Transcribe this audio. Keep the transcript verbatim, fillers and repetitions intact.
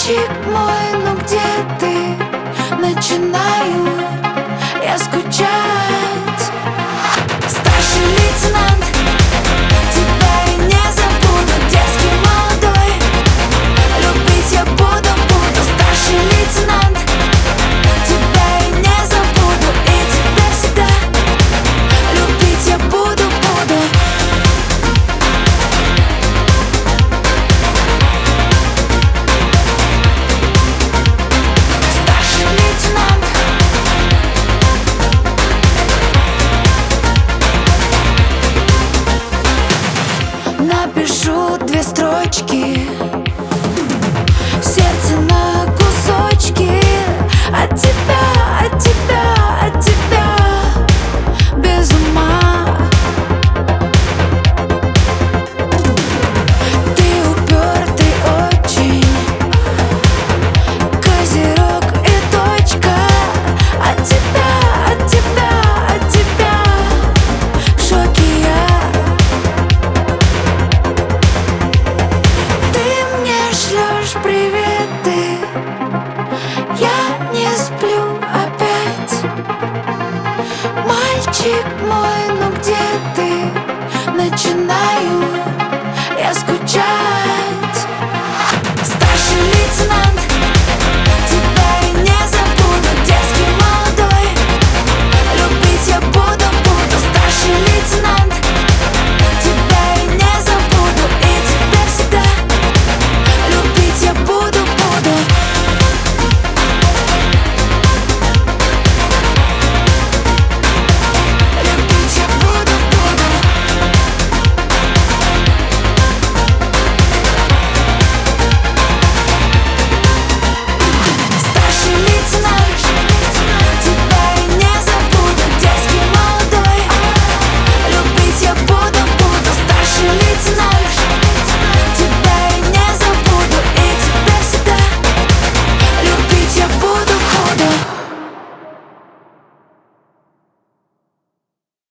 Мальчик мой, ну где ты? Начинаю я скучать. Старший лейтенант, тебя я не забуду. Детский молодой, любить я буду, буду. Старший лейтенант, тебя я не забуду. И тебя всегда любить я буду, буду. Старший лейтенант, напишу две строчки, сердце на кусочки. От тебя, от тебя, от тебя без ума. Ты упертый очень, козерог и точка. От тебя, от тебя, от тебя в шоке я. Ты мне шлешь приветы, я не сплю опять. Мальчик мой, ну где ты? Начинаю